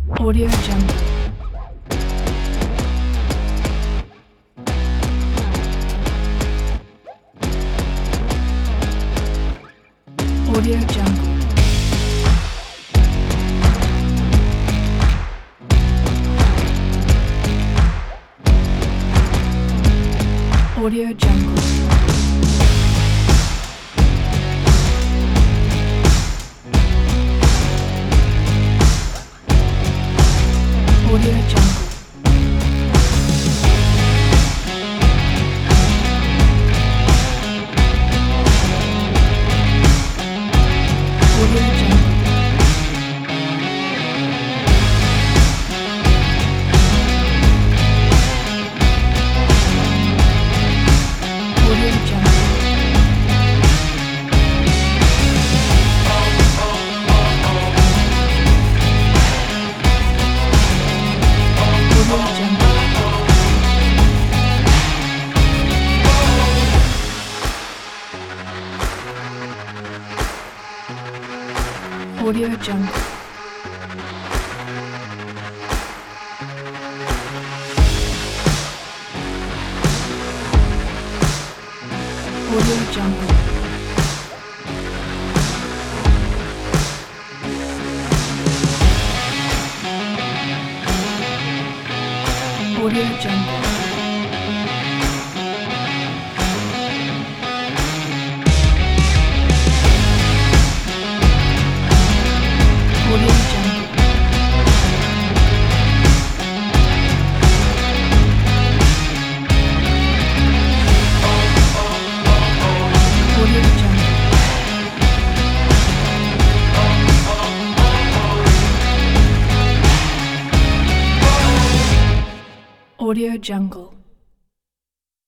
Audio Jungle. Audio Jungle. Audio Jungle. Audio Jungle. Audio Jungle. Audio Jungle. Audio Jungle. Audio Jungle. Audio Jungle. Audio Jungle. Audio Jungle. Audio Jungle.